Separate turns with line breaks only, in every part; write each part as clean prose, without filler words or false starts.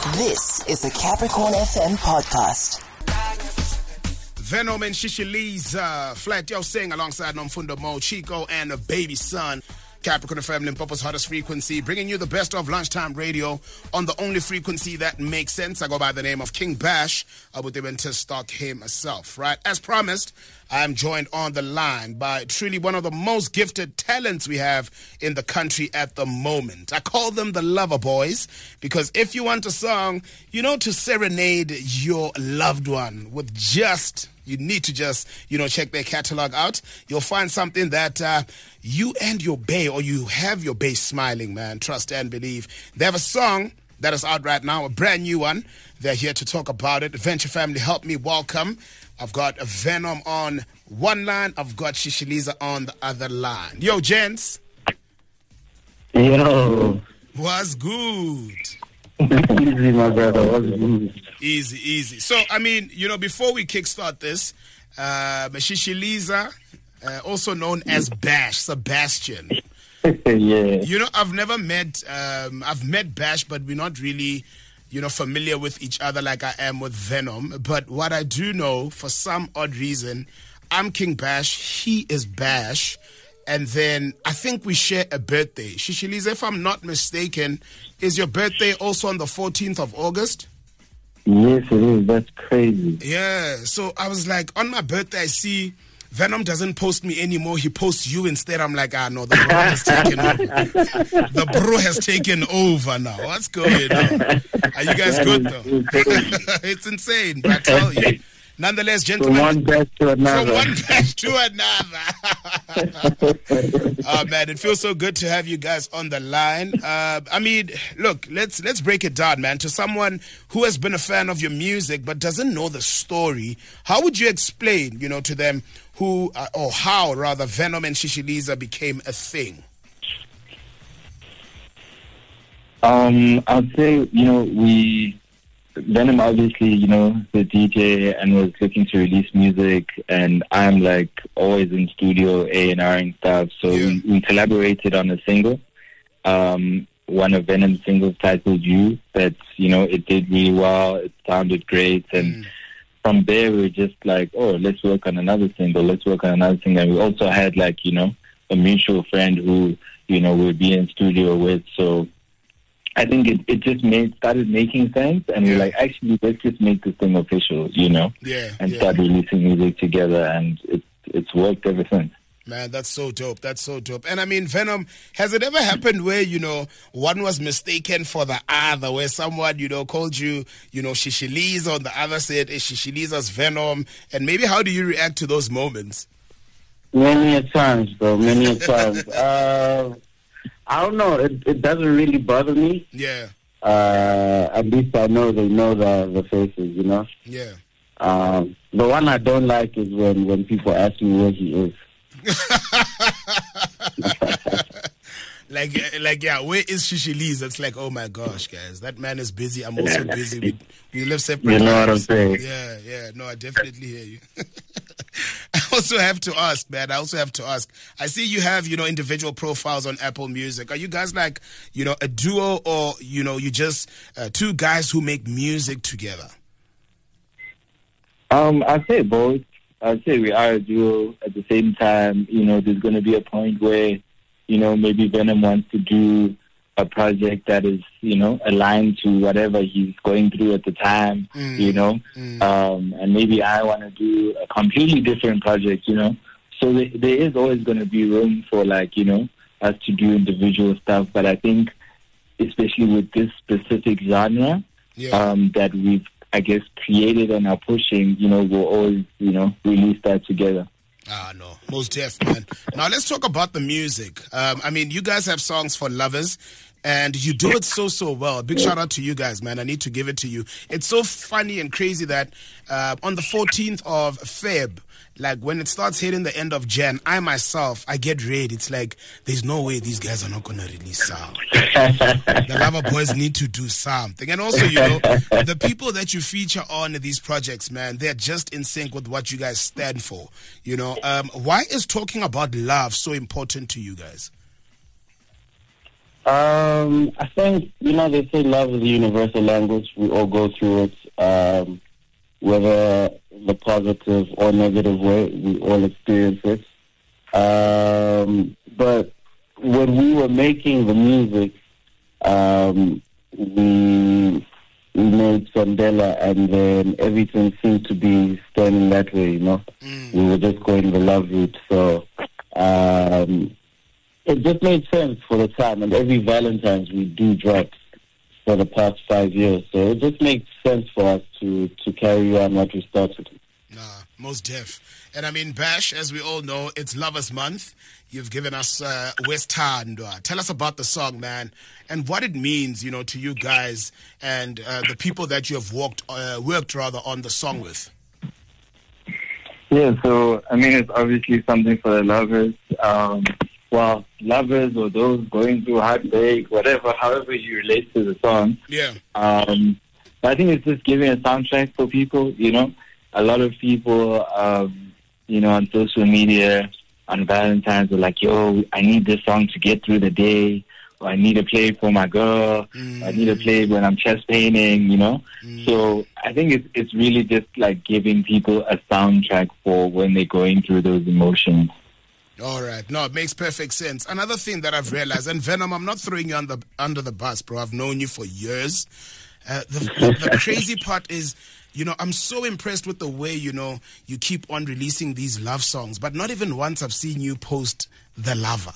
This is the Capricorn FM podcast.
Venom and Shishiliza, Flat Yo Sing alongside Nomfundo Mo, Chico, and a baby son. Capricorn FM, Limpopo's hottest frequency, bringing you the best of lunchtime radio on the only frequency that makes sense. I go by the name of King Bash. I would even to stock himself, right? As promised, I am joined on the line by truly one of the most gifted talents we have in the country at the moment. I call them the Lover Boys because if you want a song, to serenade your loved one with you need to just, check their catalog out. You'll find something that you and your bae, or you have your bae smiling, man. Trust and believe. They have a song that is out right now, a brand new one. They're here to talk about it. Venture Family, help me welcome. I've got Venom on one line. I've got Shishiliza on the other line. Yo, gents.
Yo.
What's good?
Easy, my brother. What's good?
Easy. So, before we kickstart this, Shishiliza, also known as Bash, Sebastian.
Yeah.
I've never met, I've met Bash, but we're not really, familiar with each other like I am with Venom. But what I do know, for some odd reason, I'm King Bash, he is Bash. And then I think we share a birthday. Shishiliza, if I'm not mistaken, is your birthday also on the 14th of August?
Yes, it is. That's crazy.
Yeah. So I was like, on my birthday, I see Venom doesn't post me anymore. He posts you instead. I'm like, no, the bro has taken over. The bro has taken over now. What's going on? Are you guys good, though? It's insane, but I tell you. Nonetheless, gentlemen,
from one batch to another.
Oh, man, it feels so good to have you guys on the line. Look, let's break it down, man. To someone who has been a fan of your music but doesn't know the story, how would you explain, to them how Venom and Shishiliza became a thing?
I'd say, Venom obviously, the DJ and was looking to release music, and I'm like always in studio A&R and stuff. So we collaborated on a single, one of Venom's singles titled You. That it did really well. It sounded great, and from there we were just like, let's work on another single. And we also had a mutual friend who we'd be in studio with. So I think it just started making sense, and we're like, actually, let's just make this thing official, and start releasing music together, and it's worked ever since.
Man, that's so dope. And Venom, has it ever happened where, one was mistaken for the other, where someone, called you, Shishiliza, and the other said, Shishiliza's Venom, and maybe how do you react to those moments?
Many a times, bro, I don't know. It doesn't really bother me.
Yeah.
At least I know they know the faces,
Yeah.
The one I don't like is when people ask me where he is.
Where is Shishiliza? It's like, oh my gosh, guys, that man is busy. I'm also busy. We live separate lives.
You know what I'm saying?
Yeah. No, I definitely hear you. I also have to ask, man. I see you have, individual profiles on Apple Music. Are you guys like, a duo, or, you just two guys who make music together?
I'd say both. I'd say we are a duo. At the same time, there's going to be a point where, maybe Venom wants to do a project that is, aligned to whatever he's going through at the time, and maybe I want to do a completely different project, So there is always going to be room for us to do individual stuff. But I think, especially with this specific genre that we've, I guess, created and are pushing, we'll always, release that together.
No, most deaf, man. Now let's talk about the music. You guys have songs for lovers, and you do it so well. Big shout out to you guys, man. I need to give it to you. It's so funny and crazy that on the 14th of Feb, like when it starts hitting the end of Jan, I get ready. It's like, there's no way these guys are not going to release sound. The Lover Boys need to do something. And also, the people that you feature on these projects, man, they're just in sync with what you guys stand for. Why is talking about love so important to you guys?
I think, they say love is a universal language. We all go through it, whether in the positive or negative way. We all experience it. But when we were making the music, we made Sondela, and then everything seemed to be standing that way, We were just going the love route. So it just made sense for the time. And every Valentine's we do drops for the past 5 years. So it just makes sense for us to carry on what we started.
Most deaf. And I mean, Bash, as we all know, it's Lovers Month. You've given us Westhandwa. Tell us about the song, man, and what it means, to you guys and the people that you have worked on the song with.
Yeah, so, I mean, it's obviously something for the lovers. Lovers or those going through heartbreak, however you relate to the song.
Yeah.
I think it's just giving a soundtrack for people, A lot of people, on social media, on Valentine's, are like, yo, I need this song to get through the day, or I need to play it for my girl, I need to play it when I'm chest painting, So I think it's really just like giving people a soundtrack for when they're going through those emotions.
All right. No, it makes perfect sense. Another thing that I've realized, and Venom, I'm not throwing you under the bus, bro. I've known you for years. The crazy part is, I'm so impressed with the way, you keep on releasing these love songs, but not even once I've seen you post The Lover,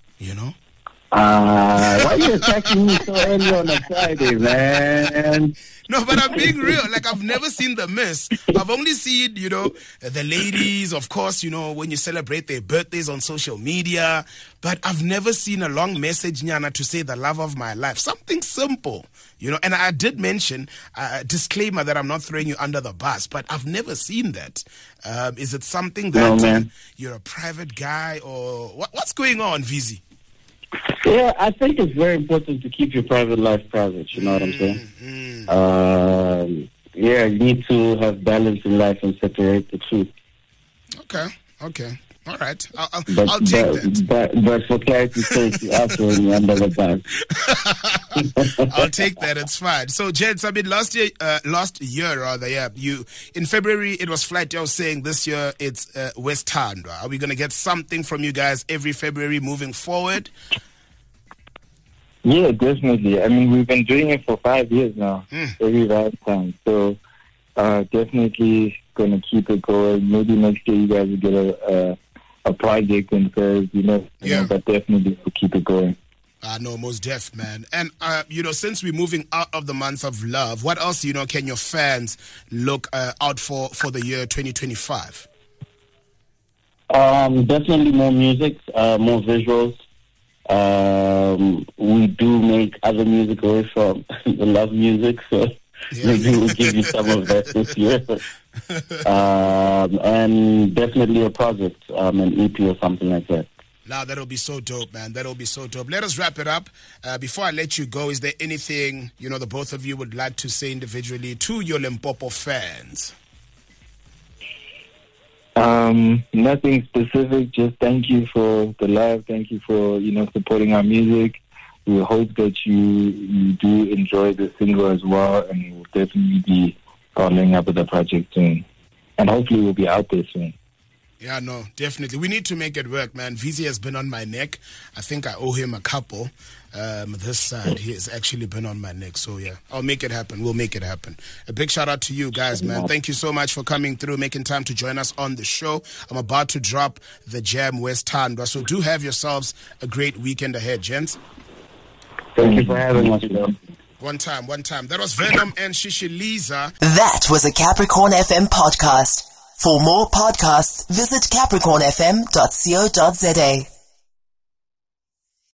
Why are you attacking me so early on a Friday, man?
No, but I'm being real. Like, I've never seen the miss. I've only seen, the ladies, of course, when you celebrate their birthdays on social media. But I've never seen a long message, Nyana, to say the love of my life. Something simple, And I did mention a disclaimer that I'm not throwing you under the bus, but I've never seen that. Is it something that you're a private guy, or what's going on, VZ?
Yeah, I think it's very important to keep your private life private, you know what I'm saying? You need to have balance in life and separate the two.
Okay. All right. I'll take that.
But for clarity's sake, you are throwing me under the bus.
I'll take that. It's fine. So, gents, I mean, last year, you in February it was Flight Yo saying this year it's Westhandwa. Are we going to get something from you guys every February moving forward?
Yeah, definitely. I mean, we've been doing it for 5 years now, every Valentine. So, definitely going to keep it going. Maybe next year you guys will get a project and says, but definitely we'll keep it going.
No, most deaf, man. And, since we're moving out of the month of love, what else, can your fans look out for the year 2025?
Definitely more music, more visuals. We do make other music away from the love music, so maybe we'll give you some of that this year. And definitely a project, an EP or something like that.
Now, that'll be so dope, man. That'll be so dope. Let us wrap it up. Before I let you go, is there anything, the both of you would like to say individually to your Limpopo fans?
Nothing specific. Just thank you for the love. Thank you for, supporting our music. We hope that you do enjoy the single as well, and we'll definitely be following up with the project soon. And hopefully we'll be out there soon.
Yeah, no, definitely. We need to make it work, man. VZ has been on my neck. I think I owe him a couple. This side, he has actually been on my neck. So, yeah, I'll make it happen. We'll make it happen. A big shout out to you guys, man. Thank you so much for coming through, making time to join us on the show. I'm about to drop the jam Westhandwa. So do have yourselves a great weekend ahead, gents.
Thank you for having us, bro.
One time. That was Venom and Shishiliza.
That was a Capricorn FM podcast. For more podcasts, visit capricornfm.co.za.